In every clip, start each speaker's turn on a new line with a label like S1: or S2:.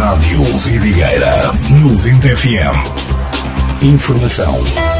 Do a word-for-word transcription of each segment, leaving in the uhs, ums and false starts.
S1: Rádio Vidigueira noventa F M. Informação.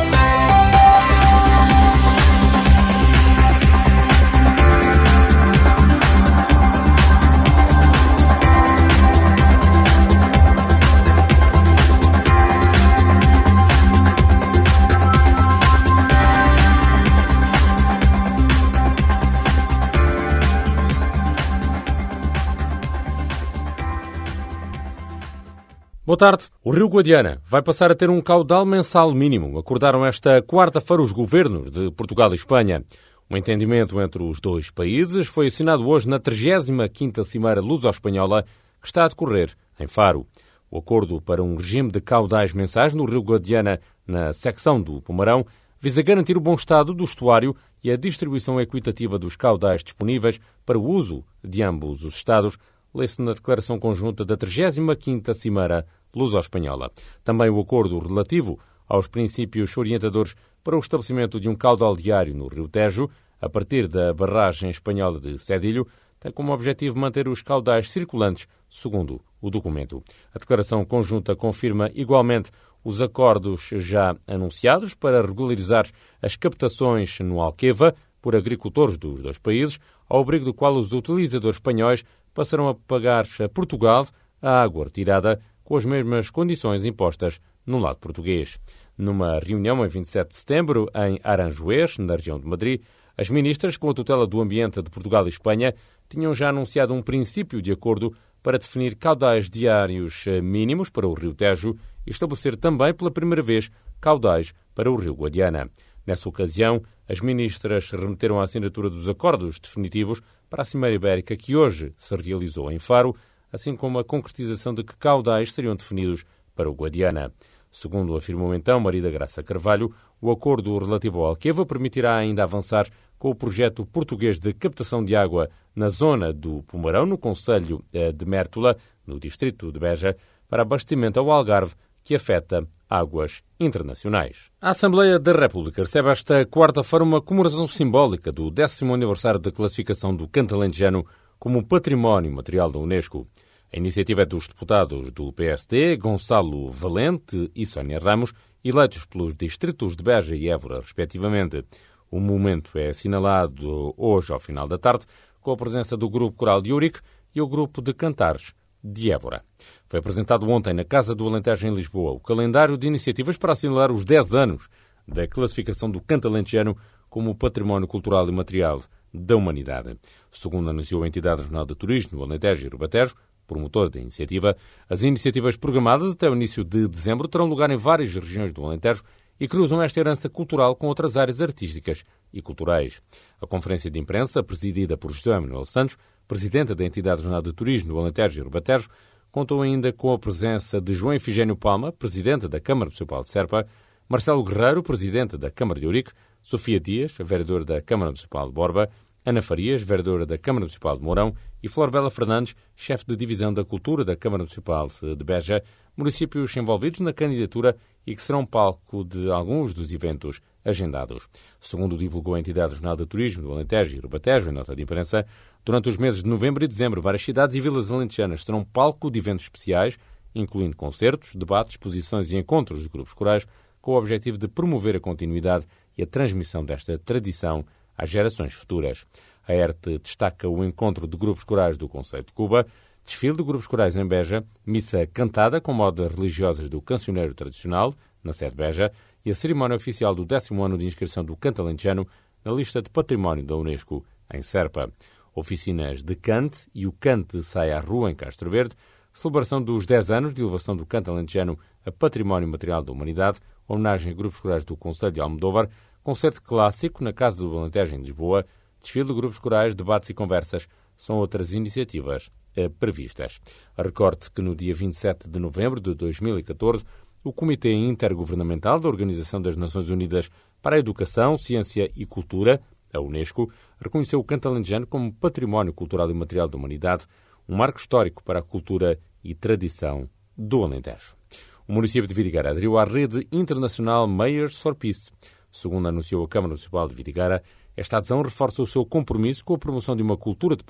S2: Boa tarde. O Rio Guadiana vai passar a ter um caudal mensal mínimo. Acordaram esta quarta-feira os governos de Portugal e Espanha. Um entendimento entre os dois países foi assinado hoje na trigésima quinta Cimeira Luso-Espanhola, que está a decorrer em Faro. O acordo para um regime de caudais mensais no Rio Guadiana, na secção do Pomarão, visa garantir o bom estado do estuário e a distribuição equitativa dos caudais disponíveis para o uso de ambos os Estados, lê-se na declaração conjunta da trigésima quinta Cimeira Luso-Espanhola. Também o acordo relativo aos princípios orientadores para o estabelecimento de um caudal diário no Rio Tejo, a partir da barragem espanhola de Cedilho, tem como objetivo manter os caudais circulantes, segundo o documento. A declaração conjunta confirma igualmente os acordos já anunciados para regularizar as captações no Alqueva por agricultores dos dois países, ao abrigo do qual os utilizadores espanhóis passarão a pagar a Portugal a água retirada com as mesmas condições impostas no lado português. Numa reunião em vinte e sete de setembro, em Aranjuez, na região de Madrid, as ministras com a tutela do ambiente de Portugal e Espanha tinham já anunciado um princípio de acordo para definir caudais diários mínimos para o Rio Tejo e estabelecer também pela primeira vez caudais para o Rio Guadiana. Nessa ocasião, as ministras remeteram a assinatura dos acordos definitivos para a Cimeira Ibérica que hoje se realizou em Faro, assim como a concretização de que caudais seriam definidos para o Guadiana. Segundo afirmou então Maria da Graça Carvalho, o acordo relativo ao Alqueva permitirá ainda avançar com o projeto português de captação de água na zona do Pomarão, no concelho de Mértola, no distrito de Beja, para abastecimento ao Algarve, que afeta águas internacionais. A Assembleia da República recebe esta quarta-feira uma comemoração simbólica do décimo aniversário da classificação do canto alentejano como Património Material da Unesco. A iniciativa é dos deputados do P S D, Gonçalo Valente e Sónia Ramos, eleitos pelos distritos de Beja e Évora, respectivamente. O momento é assinalado hoje ao final da tarde, com a presença do Grupo Coral de Ourique e o Grupo de Cantares de Évora. Foi apresentado ontem na Casa do Alentejo em Lisboa o calendário de iniciativas para assinalar os dez anos da classificação do canto alentejano como Património Cultural e Material da Humanidade. Segundo anunciou a entidade regional de turismo do Alentejo e Ribatejo, promotor da iniciativa, as iniciativas programadas até o início de dezembro terão lugar em várias regiões do Alentejo e cruzam esta herança cultural com outras áreas artísticas e culturais. A conferência de imprensa, presidida por José Manuel Santos, presidente da entidade regional de turismo do Alentejo e Ribatejo, contou ainda com a presença de João Efigênio Palma, presidente da Câmara Municipal de Serpa, Marcelo Guerreiro, presidente da Câmara de Ourique, Sofia Dias, vereadora da Câmara Municipal de Borba, Ana Farias, vereadora da Câmara Municipal de Mourão e Flor Bela Fernandes, chefe de Divisão da Cultura da Câmara Municipal de Beja, municípios envolvidos na candidatura e que serão palco de alguns dos eventos agendados. Segundo divulgou a entidade regional de turismo do Alentejo e Ribatejo em nota de imprensa, durante os meses de novembro e dezembro, várias cidades e vilas alentejanas serão palco de eventos especiais, incluindo concertos, debates, exposições e encontros de grupos corais, com o objetivo de promover a continuidade e a transmissão desta tradição às gerações futuras. A E R T destaca o encontro de grupos corais do Conceito de Cuba, desfile de grupos corais em Beja, missa cantada com modas religiosas do cancioneiro tradicional, na sede de Beja, e a cerimónia oficial do décimo ano de inscrição do canto alentejano na lista de património da Unesco, em Serpa. Oficinas de cante e o cante sai à rua em Castro Verde, celebração dos dez anos de elevação do canto alentejano a património material da humanidade, homenagem a grupos corais do Concelho de Almodóvar, concerto clássico na Casa do Alentejo em Lisboa, desfile de grupos corais, debates e conversas, são outras iniciativas eh, previstas. A recorte que no dia vinte e sete de novembro de dois mil e catorze, o Comitê Intergovernamental da Organização das Nações Unidas para a Educação, Ciência e Cultura, a Unesco, reconheceu o canto alentejano como Património Cultural e Material da Humanidade, um marco histórico para a cultura e tradição do Alentejo. O município de Vidigueira aderiu à rede internacional Mayors for Peace. Segundo anunciou a Câmara Municipal de Vidigueira, esta adesão reforça o seu compromisso com a promoção de uma cultura de paz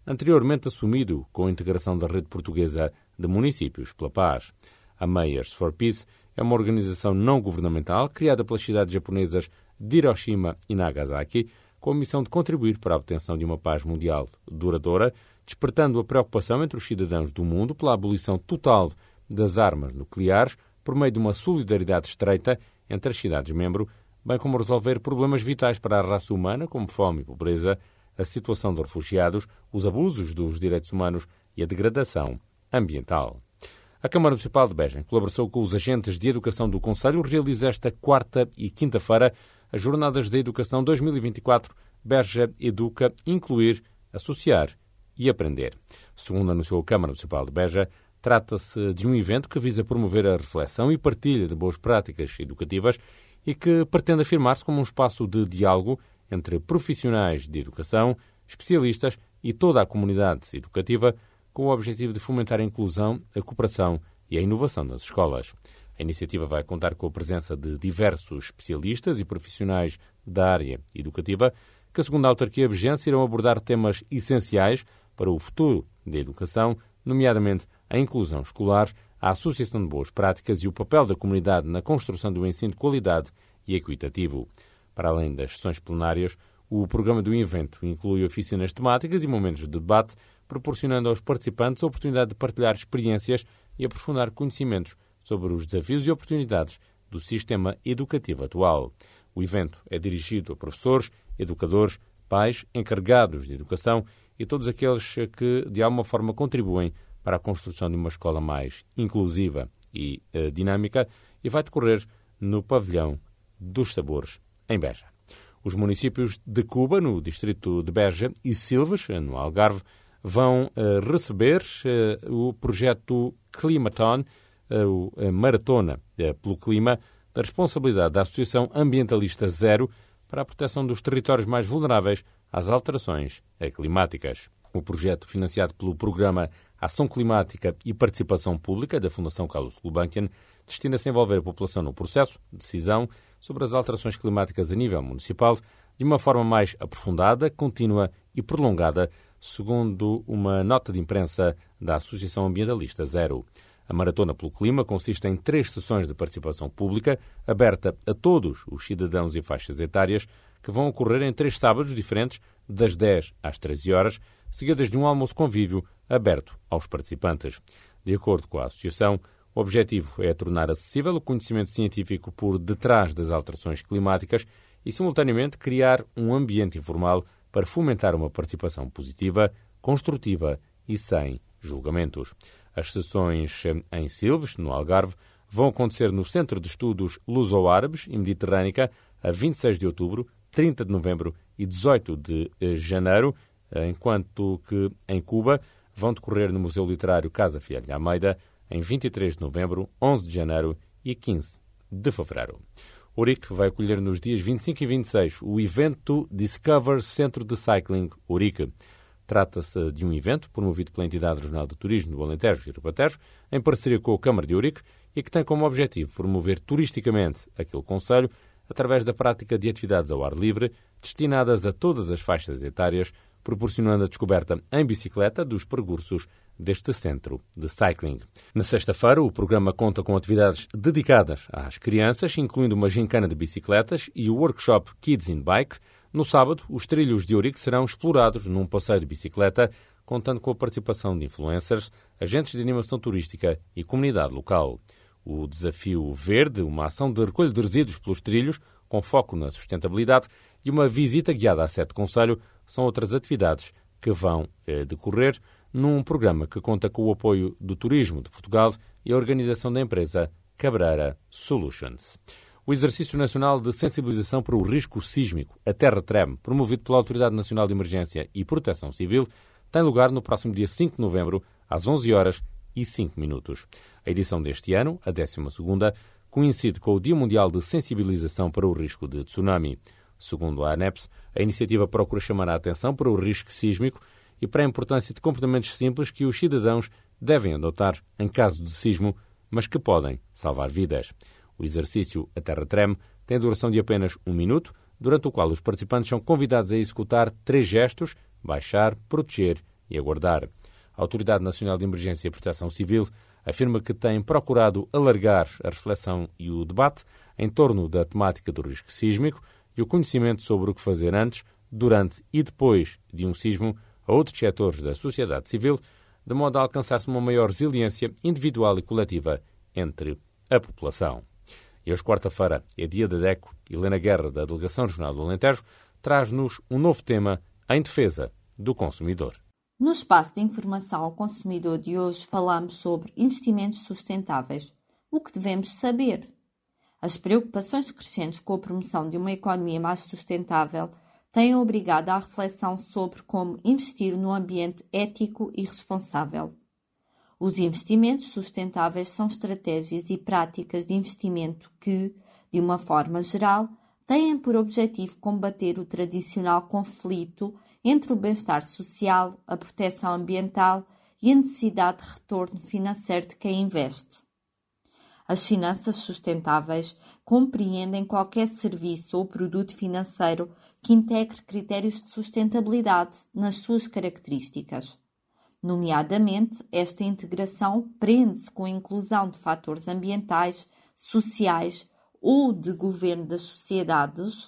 S2: anteriormente assumido com a integração da rede portuguesa de municípios pela paz. A Mayors for Peace é uma organização não governamental criada pelas cidades japonesas de Hiroshima e Nagasaki, com a missão de contribuir para a obtenção de uma paz mundial duradoura, despertando a preocupação entre os cidadãos do mundo pela abolição total das armas nucleares por meio de uma solidariedade estreita entre as cidades-membro, bem como resolver problemas vitais para a raça humana, como fome e pobreza, a situação de refugiados, os abusos dos direitos humanos e a degradação ambiental. A Câmara Municipal de Beja, em colaboração com os agentes de educação do Concelho, realiza esta quarta e quinta-feira as Jornadas da Educação dois mil e vinte e quatro Beja Educa, Incluir, Associar e Aprender. Segundo anunciou a Câmara Municipal de Beja, trata-se de um evento que visa promover a reflexão e partilha de boas práticas educativas e que pretende afirmar-se como um espaço de diálogo entre profissionais de educação, especialistas e toda a comunidade educativa, com o objetivo de fomentar a inclusão, a cooperação e a inovação nas escolas. A iniciativa vai contar com a presença de diversos especialistas e profissionais da área educativa, que, segundo a autarquia bejense, irão abordar temas essenciais para o futuro da educação, nomeadamente a inclusão escolar, a associação de boas práticas e o papel da comunidade na construção do ensino de qualidade e equitativo. Para além das sessões plenárias, o programa do evento inclui oficinas temáticas e momentos de debate, proporcionando aos participantes a oportunidade de partilhar experiências e aprofundar conhecimentos sobre os desafios e oportunidades do sistema educativo atual. O evento é dirigido a professores, educadores, pais, encarregados de educação e todos aqueles que, de alguma forma, contribuem para a construção de uma escola mais inclusiva e uh, dinâmica, e vai decorrer no Pavilhão dos Sabores, em Beja. Os municípios de Cuba, no distrito de Beja, e Silves, no Algarve, vão uh, receber uh, o projeto Climaton, uh, a Maratona uh, pelo Clima, da responsabilidade da Associação Ambientalista Zero para a proteção dos territórios mais vulneráveis às alterações climáticas. O projeto, financiado pelo Programa Ação Climática e Participação Pública da Fundação Carlos Gulbenkian, destina-se a envolver a população no processo de decisão sobre as alterações climáticas a nível municipal de uma forma mais aprofundada, contínua e prolongada, segundo uma nota de imprensa da Associação Ambientalista Zero. A Maratona pelo Clima consiste em três sessões de participação pública, aberta a todos os cidadãos e faixas etárias, que vão ocorrer em três sábados diferentes, das dez às treze horas, seguidas de um almoço-convívio aberto aos participantes. De acordo com a Associação, o objetivo é tornar acessível o conhecimento científico por detrás das alterações climáticas e, simultaneamente, criar um ambiente informal para fomentar uma participação positiva, construtiva e sem julgamentos. As sessões em Silves, no Algarve, vão acontecer no Centro de Estudos Luso-Árabes e Mediterrânica a vinte e seis de outubro, trinta de novembro e dezoito de janeiro, enquanto que em Cuba vão decorrer no Museu Literário Casa Fialho Almeida em vinte e três de novembro, onze de janeiro e quinze de fevereiro. Ourique vai acolher nos dias vinte e cinco e vinte e seis o evento Discover Centro de Cycling Ourique. Trata-se de um evento promovido pela entidade regional de turismo do Alentejo e Ribatejo, em parceria com a Câmara de Ourique, e que tem como objetivo promover turisticamente aquele concelho através da prática de atividades ao ar livre, destinadas a todas as faixas etárias, proporcionando a descoberta em bicicleta dos percursos deste centro de cycling. Na sexta-feira, o programa conta com atividades dedicadas às crianças, incluindo uma gincana de bicicletas e o workshop Kids in Bike. No sábado, os trilhos de Ourique serão explorados num passeio de bicicleta, contando com a participação de influencers, agentes de animação turística e comunidade local. O Desafio Verde, uma ação de recolha de resíduos pelos trilhos, com foco na sustentabilidade, e uma visita guiada à sede concelho, são outras atividades que vão eh, decorrer num programa que conta com o apoio do Turismo de Portugal e a organização da empresa Cabreira Solutions. O Exercício Nacional de Sensibilização para o Risco Sísmico, a Terra Treme, promovido pela Autoridade Nacional de Emergência e Proteção Civil, tem lugar no próximo dia cinco de novembro, às onze horas e cinco minutos. A edição deste ano, a décima segunda, coincide com o Dia Mundial de Sensibilização para o Risco de Tsunami. Segundo a ANEPS, a iniciativa procura chamar a atenção para o risco sísmico e para a importância de comportamentos simples que os cidadãos devem adotar em caso de sismo, mas que podem salvar vidas. O exercício A Terra Treme tem duração de apenas um minuto, durante o qual os participantes são convidados a executar três gestos: baixar, proteger e aguardar. A Autoridade Nacional de Emergência e Proteção Civil afirma que tem procurado alargar a reflexão e o debate em torno da temática do risco sísmico e o conhecimento sobre o que fazer antes, durante e depois de um sismo a outros setores da sociedade civil, de modo a alcançar-se uma maior resiliência individual e coletiva entre a população. E hoje, quarta-feira, é dia da DECO. Helena Guerra, da Delegação Regional do Alentejo, traz-nos um novo tema em defesa do consumidor.
S3: No espaço de informação ao consumidor de hoje falamos sobre investimentos sustentáveis. O que devemos saber? As preocupações crescentes com a promoção de uma economia mais sustentável têm obrigado à reflexão sobre como investir num ambiente ético e responsável. Os investimentos sustentáveis são estratégias e práticas de investimento que, de uma forma geral, têm por objetivo combater o tradicional conflito entre o bem-estar social, a proteção ambiental e a necessidade de retorno financeiro de quem investe. As finanças sustentáveis compreendem qualquer serviço ou produto financeiro que integre critérios de sustentabilidade nas suas características. Nomeadamente, esta integração prende-se com a inclusão de fatores ambientais, sociais ou de governo das sociedades,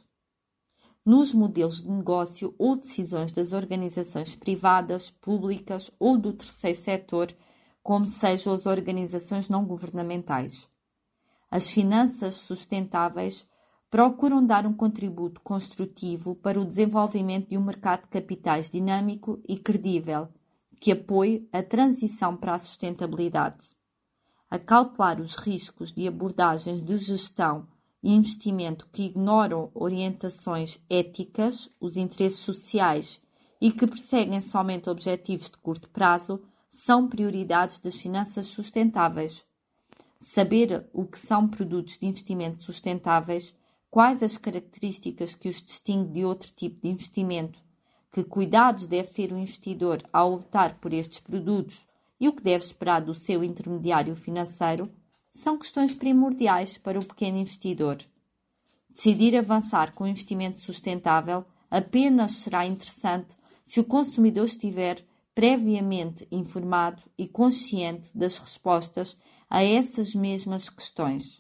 S3: nos modelos de negócio ou decisões das organizações privadas, públicas ou do terceiro setor, como sejam as organizações não governamentais. As finanças sustentáveis procuram dar um contributo construtivo para o desenvolvimento de um mercado de capitais dinâmico e credível, que apoie a transição para a sustentabilidade. Acautelar os riscos de abordagens de gestão e investimento que ignoram orientações éticas, os interesses sociais e que perseguem somente objetivos de curto prazo são prioridades das finanças sustentáveis. Saber o que são produtos de investimento sustentáveis, quais as características que os distinguem de outro tipo de investimento, que cuidados deve ter o investidor ao optar por estes produtos e o que deve esperar do seu intermediário financeiro, são questões primordiais para o pequeno investidor. Decidir avançar com o investimento sustentável apenas será interessante se o consumidor estiver previamente informado e consciente das respostas a essas mesmas questões.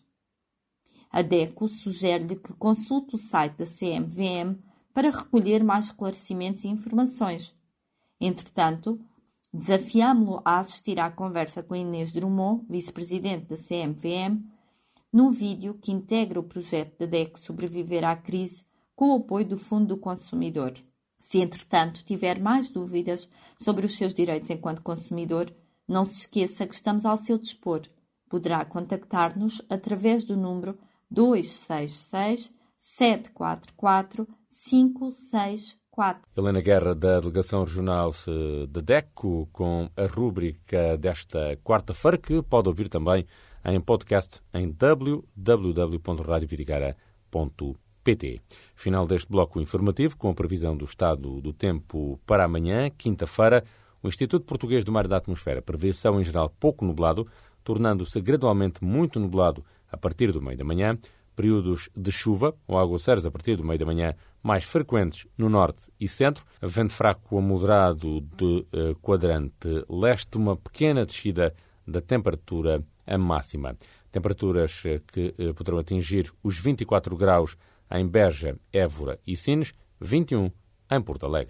S3: A DECO sugere-lhe que consulte o site da C M V M para recolher mais esclarecimentos e informações. Entretanto, desafiámo-lo a assistir à conversa com Inês Drummond, vice-presidente da C M V M, num vídeo que integra o projeto da DECO Sobreviver à Crise com o apoio do Fundo do Consumidor. Se, entretanto, tiver mais dúvidas sobre os seus direitos enquanto consumidor, não se esqueça que estamos ao seu dispor. Poderá contactar-nos através do número dois seis seis, sete quatro quatro, cinco seis quatro.
S2: Helena Guerra, da Delegação Regional da DECO, com a rúbrica desta quarta-feira, que pode ouvir também em podcast em w w w ponto radio vidigueira ponto p t. Final deste bloco informativo, com a previsão do estado do tempo para amanhã, quinta-feira. O Instituto Português do Mar e da Atmosfera prevê céu em geral pouco nublado, tornando-se gradualmente muito nublado a partir do meio da manhã, períodos de chuva ou aguaceiros a partir do meio da manhã mais frequentes no norte e centro, vento fraco a moderado de uh, quadrante leste, uma pequena descida da temperatura a máxima. Temperaturas uh, que uh, poderão atingir os vinte e quatro graus em Beja, Évora e Sines, vinte e um em Porto Alegre.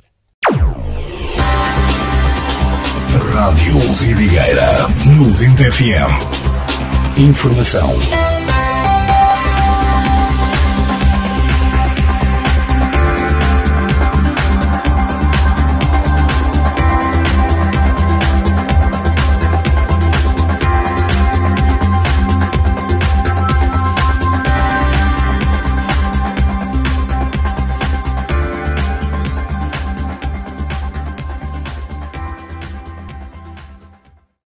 S1: Rádio Vidigueira noventa F M. Informação